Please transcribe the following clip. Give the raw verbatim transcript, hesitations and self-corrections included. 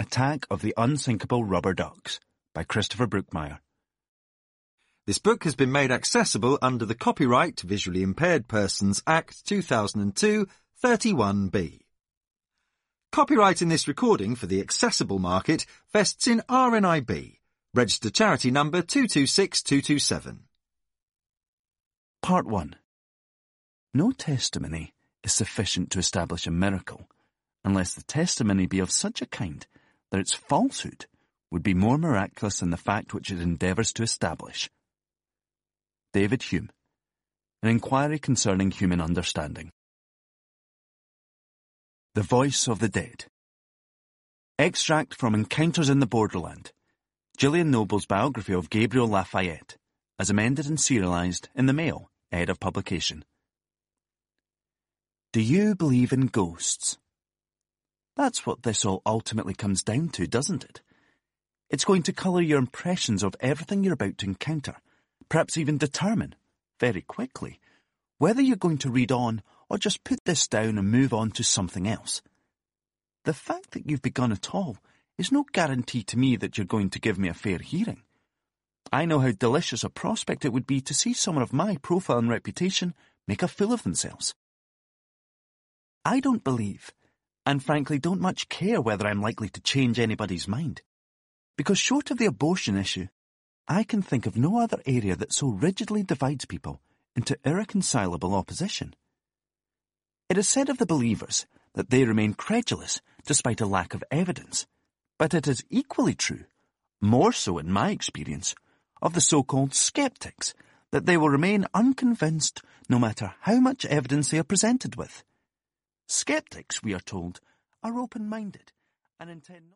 Attack of the Unsinkable Rubber Ducks by Christopher Brookmyre. This book has been made accessible under the Copyright Visually Impaired Persons Act two thousand two, thirty-one B. Copyright in this recording for the accessible market vests in R N I B, registered charity number two two six two two seven. Part one. No testimony is sufficient to establish a miracle, unless the testimony be of such a kind that its falsehood would be more miraculous than the fact which it endeavours to establish. David Hume. An Inquiry Concerning Human Understanding. The Voice of the Dead. Extract from Encounters in the Borderland, Gillian Noble's biography of Gabriel Lafayette, as amended and serialised in the Mail, ahead of publication. Do you believe in ghosts? That's what this all ultimately comes down to, doesn't it? It's going to colour your impressions of everything you're about to encounter, perhaps even determine, very quickly, whether you're going to read on or just put this down and move on to something else. The fact that you've begun at all is no guarantee to me that you're going to give me a fair hearing. I know how delicious a prospect it would be to see someone of my profile and reputation make a fool of themselves. I don't believe, and frankly don't much care whether I'm likely to change anybody's mind, because short of the abortion issue, I can think of no other area that so rigidly divides people into irreconcilable opposition. It is said of the believers that they remain credulous despite a lack of evidence, but it is equally true, more so in my experience, of the so-called skeptics, that they will remain unconvinced no matter how much evidence they are presented with. Skeptics, we are told, are open-minded and intend not